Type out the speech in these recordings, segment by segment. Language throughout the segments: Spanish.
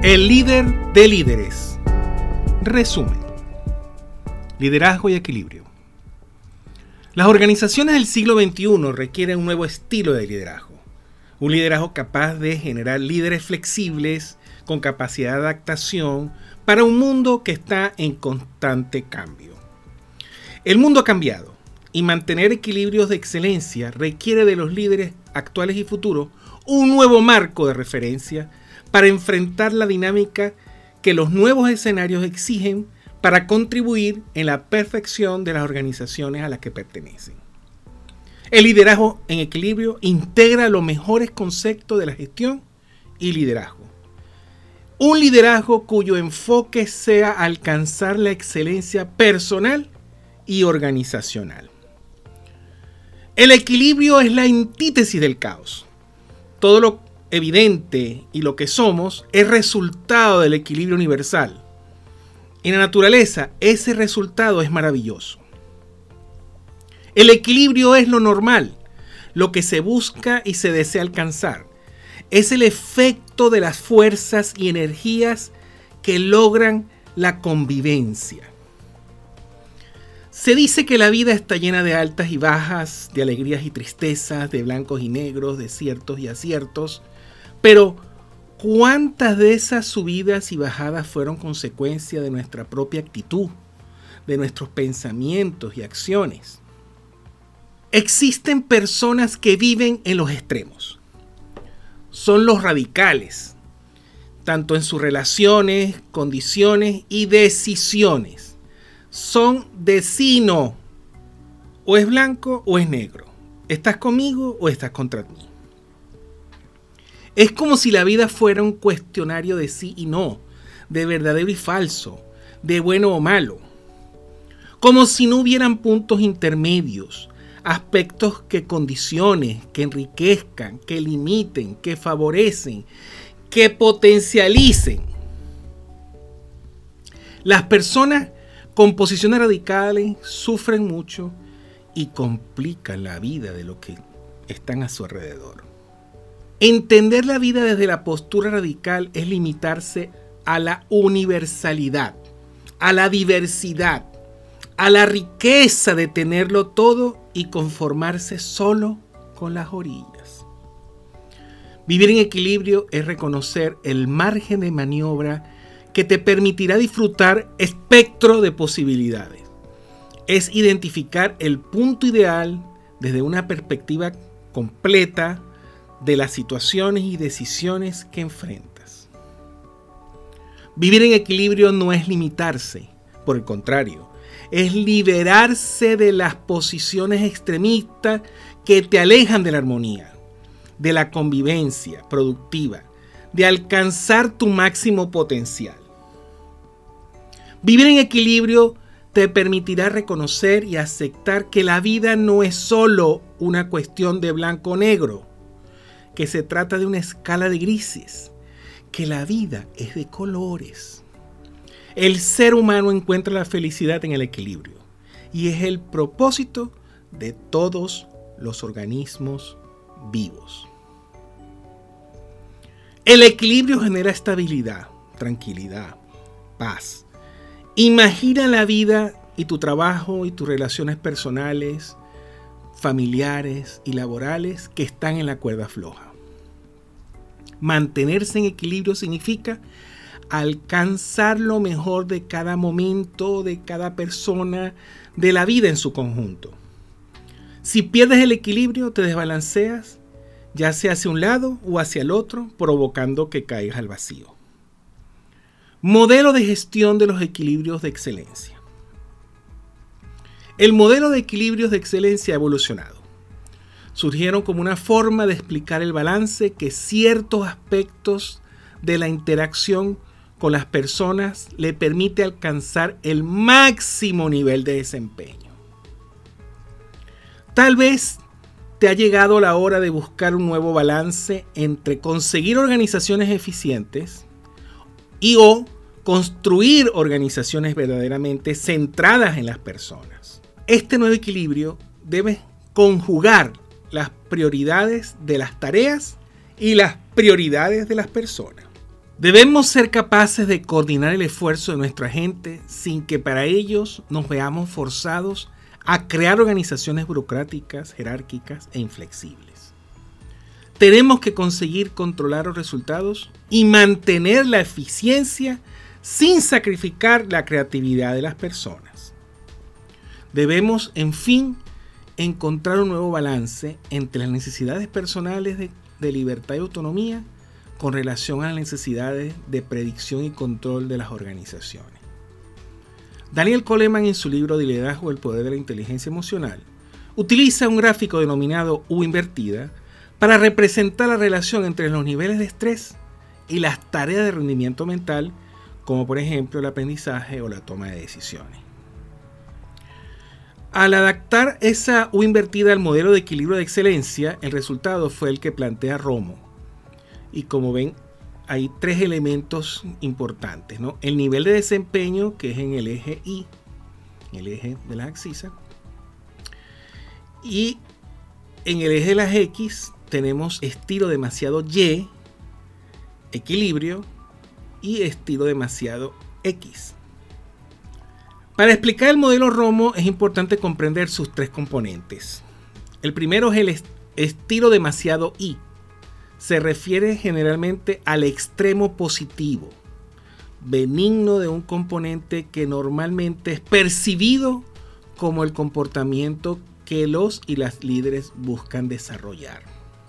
El líder de líderes. Resumen. Liderazgo y equilibrio. Las organizaciones del siglo XXI requieren un nuevo estilo de liderazgo. Un liderazgo capaz de generar líderes flexibles, con capacidad de adaptación para un mundo que está en constante cambio. El mundo ha cambiado y mantener equilibrios de excelencia requiere de los líderes actuales y futuros un nuevo marco de referencia para enfrentar la dinámica que los nuevos escenarios exigen para contribuir en la perfección de las organizaciones a las que pertenecen. El liderazgo en equilibrio integra los mejores conceptos de la gestión y liderazgo. Un liderazgo cuyo enfoque sea alcanzar la excelencia personal y organizacional. El equilibrio es la antítesis del caos. Todo lo evidente y lo que somos es resultado del equilibrio universal. En la naturaleza, ese resultado es maravilloso. El equilibrio es lo normal, lo que se busca y se desea alcanzar. Es el efecto de las fuerzas y energías que logran la convivencia. Se dice que la vida está llena de altas y bajas, de alegrías y tristezas, de blancos y negros, de ciertos y aciertos. Pero, ¿cuántas de esas subidas y bajadas fueron consecuencia de nuestra propia actitud, de nuestros pensamientos y acciones? Existen personas que viven en los extremos. Son los radicales, tanto en sus relaciones, condiciones y decisiones. Son de sí no. O es blanco o es negro. ¿Estás conmigo o estás contra mí? Es como si la vida fuera un cuestionario de sí y no, de verdadero y falso, de bueno o malo. Como si no hubieran puntos intermedios, aspectos que condicionen, que enriquezcan, que limiten, que favorecen, que potencialicen. Las personas con posiciones radicales sufren mucho y complican la vida de los que están a su alrededor. Entender la vida desde la postura radical es limitarse a la universalidad, a la diversidad, a la riqueza de tenerlo todo y conformarse solo con las orillas. Vivir en equilibrio es reconocer el margen de maniobra que te permitirá disfrutar espectro de posibilidades. Es identificar el punto ideal desde una perspectiva completa de las situaciones y decisiones que enfrentas. Vivir en equilibrio no es limitarse, por el contrario, es liberarse de las posiciones extremistas que te alejan de la armonía, de la convivencia productiva, de alcanzar tu máximo potencial. Vivir en equilibrio te permitirá reconocer y aceptar que la vida no es solo una cuestión de blanco o negro, que se trata de una escala de grises, que la vida es de colores. El ser humano encuentra la felicidad en el equilibrio y es el propósito de todos los organismos vivos. El equilibrio genera estabilidad, tranquilidad, paz. Imagina la vida y tu trabajo y tus relaciones personales, familiares y laborales que están en la cuerda floja. Mantenerse en equilibrio significa alcanzar lo mejor de cada momento, de cada persona, de la vida en su conjunto. Si pierdes el equilibrio, te desbalanceas, ya sea hacia un lado o hacia el otro, provocando que caigas al vacío. Modelo de gestión de los equilibrios de excelencia. El modelo de equilibrios de excelencia ha evolucionado. Surgieron como una forma de explicar el balance que ciertos aspectos de la interacción con las personas le permite alcanzar el máximo nivel de desempeño. Tal vez te ha llegado la hora de buscar un nuevo balance entre conseguir organizaciones eficientes o construir organizaciones verdaderamente centradas en las personas. Este nuevo equilibrio debe conjugar las prioridades de las tareas y las prioridades de las personas. Debemos ser capaces de coordinar el esfuerzo de nuestra gente sin que para ellos nos veamos forzados a crear organizaciones burocráticas, jerárquicas e inflexibles. Tenemos que conseguir controlar los resultados y mantener la eficiencia sin sacrificar la creatividad de las personas. Debemos, en fin, encontrar un nuevo balance entre las necesidades personales de libertad y autonomía con relación a las necesidades de predicción y control de las organizaciones. Daniel Goleman, en su libro de Liderazgo, el poder de la inteligencia emocional, utiliza un gráfico denominado U invertida para representar la relación entre los niveles de estrés y las tareas de rendimiento mental, como por ejemplo el aprendizaje o la toma de decisiones. Al adaptar esa U invertida al modelo de equilibrio de excelencia, el resultado fue el que plantea Romo. Y como ven, hay tres elementos importantes, ¿no? El nivel de desempeño, que es en el eje Y, el eje de las abscisas. Y en el eje de las X tenemos estilo demasiado Y, equilibrio, y estilo demasiado X. Para explicar el modelo Romo es importante comprender sus tres componentes. El primero es el estilo demasiado Y. Se refiere generalmente al extremo positivo, benigno de un componente que normalmente es percibido como el comportamiento que los y las líderes buscan desarrollar.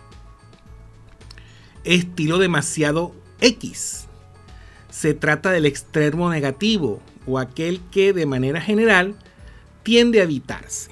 Estilo demasiado X. Se trata del extremo negativo o aquel que de manera general tiende a evitarse.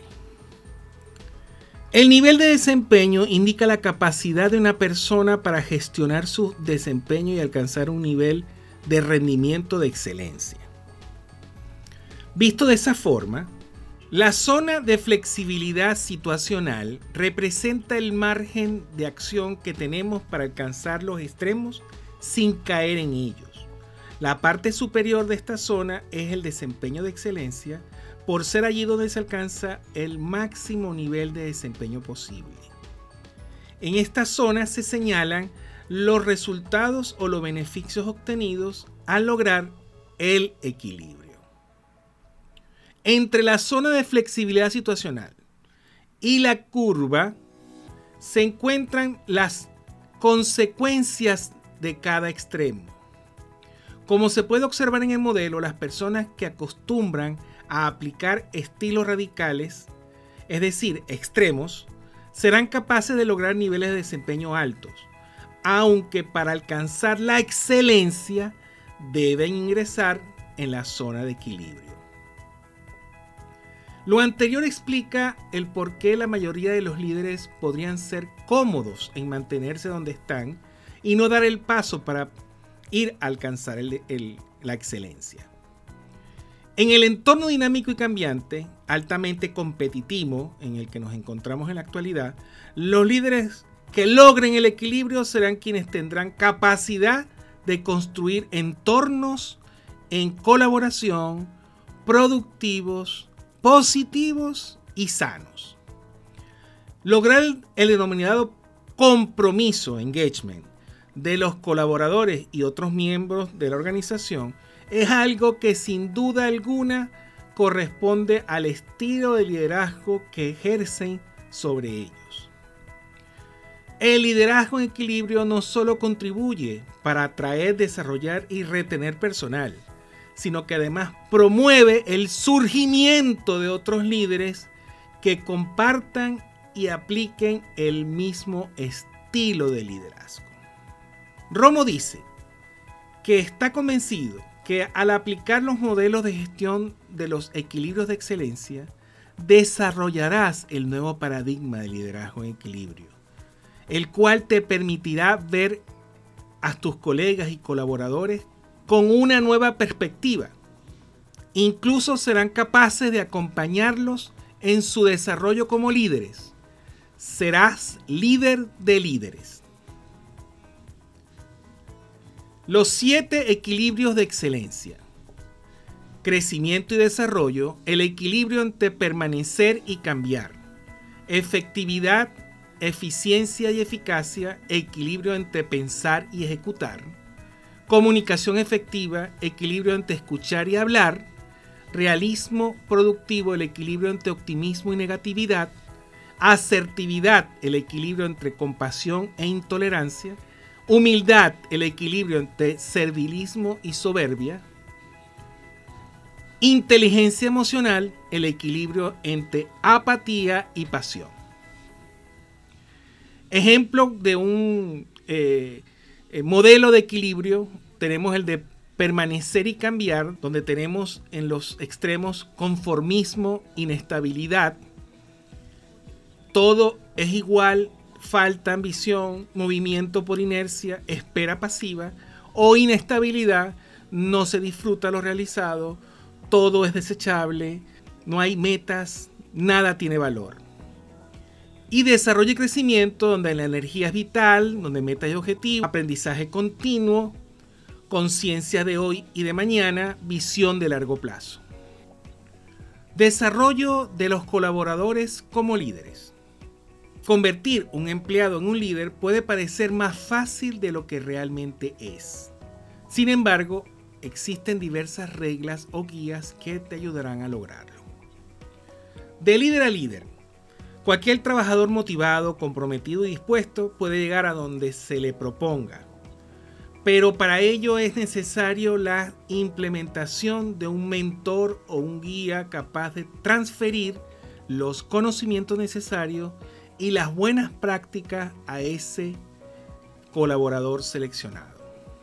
El nivel de desempeño indica la capacidad de una persona para gestionar su desempeño y alcanzar un nivel de rendimiento de excelencia. Visto de esa forma, la zona de flexibilidad situacional representa el margen de acción que tenemos para alcanzar los extremos sin caer en ellos. La parte superior de esta zona es el desempeño de excelencia, por ser allí donde se alcanza el máximo nivel de desempeño posible. En esta zona se señalan los resultados o los beneficios obtenidos al lograr el equilibrio. Entre la zona de flexibilidad situacional y la curva se encuentran las consecuencias de cada extremo. Como se puede observar en el modelo, las personas que acostumbran a aplicar estilos radicales, es decir, extremos, serán capaces de lograr niveles de desempeño altos, aunque para alcanzar la excelencia deben ingresar en la zona de equilibrio. Lo anterior explica el por qué la mayoría de los líderes podrían ser cómodos en mantenerse donde están y no dar el paso para ir a alcanzar la excelencia. En el entorno dinámico y cambiante, altamente competitivo en el que nos encontramos en la actualidad, los líderes que logren el equilibrio serán quienes tendrán capacidad de construir entornos en colaboración, productivos, positivos y sanos. Lograr el denominado compromiso, engagement, de los colaboradores y otros miembros de la organización es algo que sin duda alguna corresponde al estilo de liderazgo que ejercen sobre ellos. El liderazgo en equilibrio no solo contribuye para atraer, desarrollar y retener personal, sino que además promueve el surgimiento de otros líderes que compartan y apliquen el mismo estilo de liderazgo. Romo dice que está convencido que al aplicar los modelos de gestión de los equilibrios de excelencia, desarrollarás el nuevo paradigma de liderazgo en equilibrio, el cual te permitirá ver a tus colegas y colaboradores con una nueva perspectiva. Incluso serán capaces de acompañarlos en su desarrollo como líderes. Serás líder de líderes. Los 7 equilibrios de excelencia. Crecimiento y desarrollo, el equilibrio entre permanecer y cambiar. Efectividad, eficiencia y eficacia, equilibrio entre pensar y ejecutar. comunicación efectiva, equilibrio entre escuchar y hablar, realismo productivo, el equilibrio entre optimismo y negatividad, asertividad, el equilibrio entre compasión e intolerancia, humildad, el equilibrio entre servilismo y soberbia, inteligencia emocional, el equilibrio entre apatía y pasión. Ejemplo de un modelo de equilibrio, tenemos el de permanecer y cambiar, donde tenemos en los extremos conformismo, inestabilidad, todo es igual, falta ambición, movimiento por inercia, espera pasiva, o inestabilidad, no se disfruta lo realizado, todo es desechable, no hay metas, nada tiene valor. Y desarrollo y crecimiento, donde la energía es vital, donde metas y objetivos, aprendizaje continuo, conciencia de hoy y de mañana, visión de largo plazo. Desarrollo de los colaboradores como líderes. Convertir un empleado en un líder puede parecer más fácil de lo que realmente es. Sin embargo, existen diversas reglas o guías que te ayudarán a lograrlo. De líder a líder, cualquier trabajador motivado, comprometido y dispuesto puede llegar a donde se le proponga. Pero para ello es necesario la implementación de un mentor o un guía capaz de transferir los conocimientos necesarios y las buenas prácticas a ese colaborador seleccionado.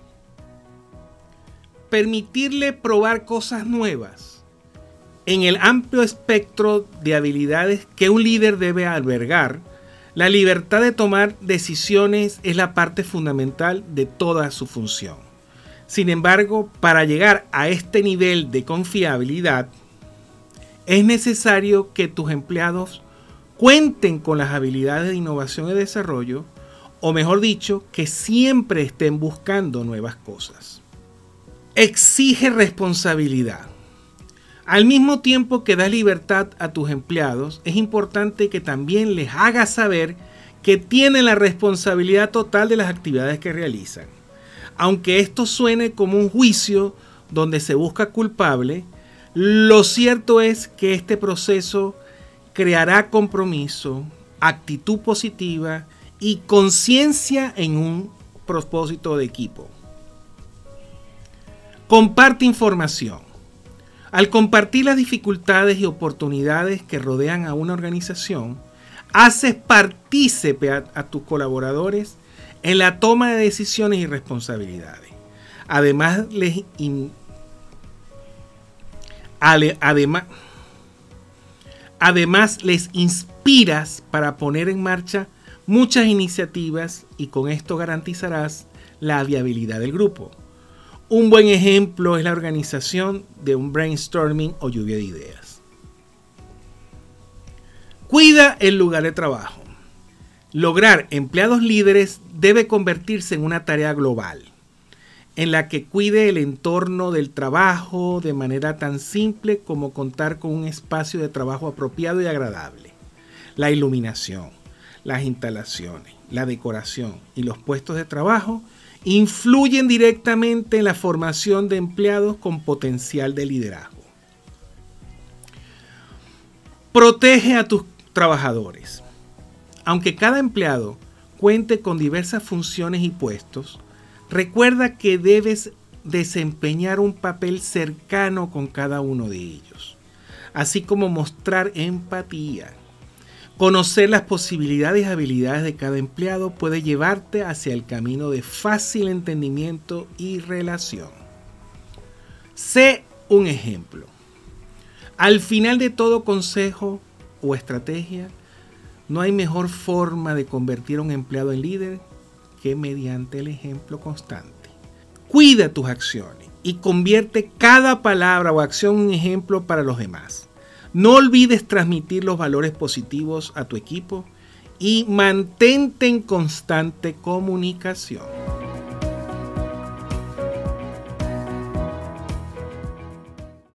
Permitirle probar cosas nuevas. En el amplio espectro de habilidades que un líder debe albergar, la libertad de tomar decisiones es la parte fundamental de toda su función. Sin embargo, para llegar a este nivel de confiabilidad, es necesario que tus empleados cuenten con las habilidades de innovación y desarrollo, o mejor dicho, que siempre estén buscando nuevas cosas. Exige responsabilidad. Al mismo tiempo que das libertad a tus empleados, es importante que también les hagas saber que tienen la responsabilidad total de las actividades que realizan. Aunque esto suene como un juicio donde se busca culpable, lo cierto es que este proceso creará compromiso, actitud positiva y conciencia en un propósito de equipo. Comparte información. Al compartir las dificultades y oportunidades que rodean a una organización, haces partícipe a tus colaboradores en la toma de decisiones y responsabilidades. Además, les inspiras para poner en marcha muchas iniciativas y con esto garantizarás la viabilidad del grupo. Un buen ejemplo es la organización de un brainstorming o lluvia de ideas. Cuida el lugar de trabajo. Lograr empleados líderes debe convertirse en una tarea global, en la que cuide el entorno del trabajo de manera tan simple como contar con un espacio de trabajo apropiado y agradable. La iluminación, las instalaciones, la decoración y los puestos de trabajo influyen directamente en la formación de empleados con potencial de liderazgo. Protege a tus trabajadores. Aunque cada empleado cuente con diversas funciones y puestos, recuerda que debes desempeñar un papel cercano con cada uno de ellos, así como mostrar empatía. Conocer las posibilidades y habilidades de cada empleado puede llevarte hacia el camino de fácil entendimiento y relación. Sé un ejemplo. Al final de todo consejo o estrategia, no hay mejor forma de convertir a un empleado en líder que mediante el ejemplo constante. Cuida tus acciones y convierte cada palabra o acción en ejemplo para los demás. No olvides transmitir los valores positivos a tu equipo y mantente en constante comunicación.